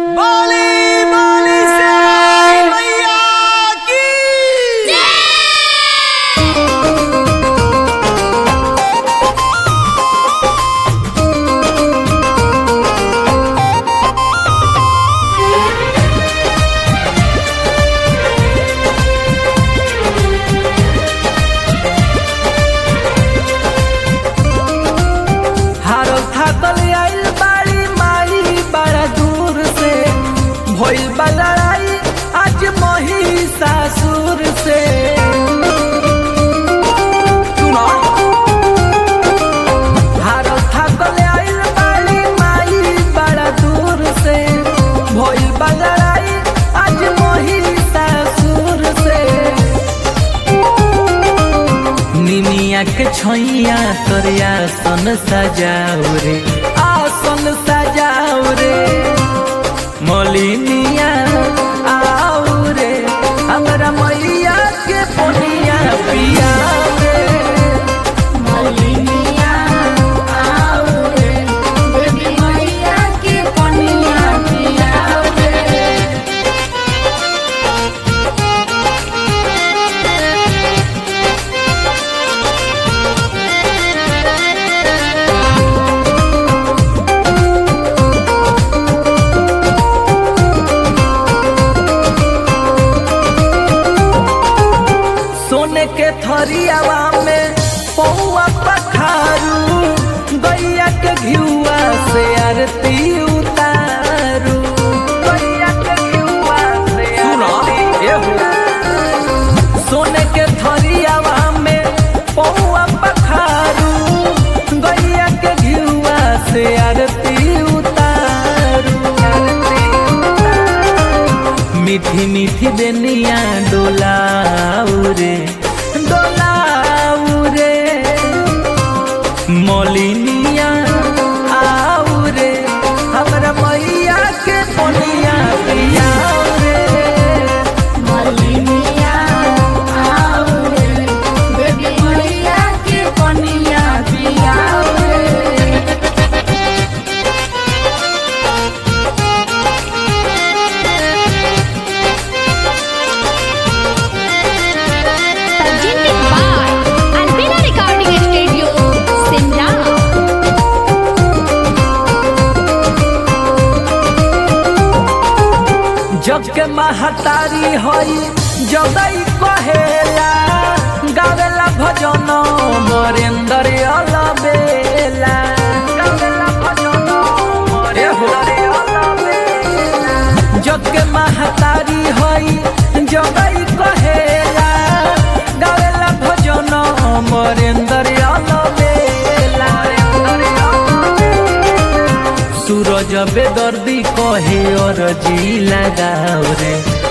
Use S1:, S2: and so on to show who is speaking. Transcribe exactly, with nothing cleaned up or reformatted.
S1: बोली बोली से मैया की
S2: हारो थाकल आइल बाड़ी माई बड़ा दूर से भइल बा लड़ाई आज महिषासुर से। सुनो हारो थाकल आइल बाड़ी माई बड़ा दूर से भइल बा लड़ाई आज महिषासुर से। निमिया के छैया तोरे आसन सजाओ रे आसन सजाओ रे मोलिनिया आओ रे हमरा मैया के पोनिया पियाओ रे
S3: मोलिनिया आओ रे देवी मैया के पनिया पियाओ रे।
S2: सोने के थरियावा में पौआ पखारू गैया के घिउआ से आरती उतारू गैया के घिउआ से आरती उतारू। सोने के थरियावा में पौआ पखारू गैया के घिउआ से आरती उतारू मीठी मीठी बेनिया डोलाऊ रे डोलाऊ रे मोलिनिया आऊ रे हमरा मैया के पोनिया पियाऊ रे
S3: मोलिनिया आओ रे देवी मैया के पनिया पियाओ रे।
S4: Presented by Albina Recording Studio, Simla.
S2: जग के महतारी हई जगई कहेला गावेला भजन मरेंद्र अलबेला गावेला भजन मरेंद्र अलबेला। जग के महतारी हई जगई कहेला गावेला भजन मरेंद्र अलबेला। सूरज बेदर्दी कहे और जी लगाओ रे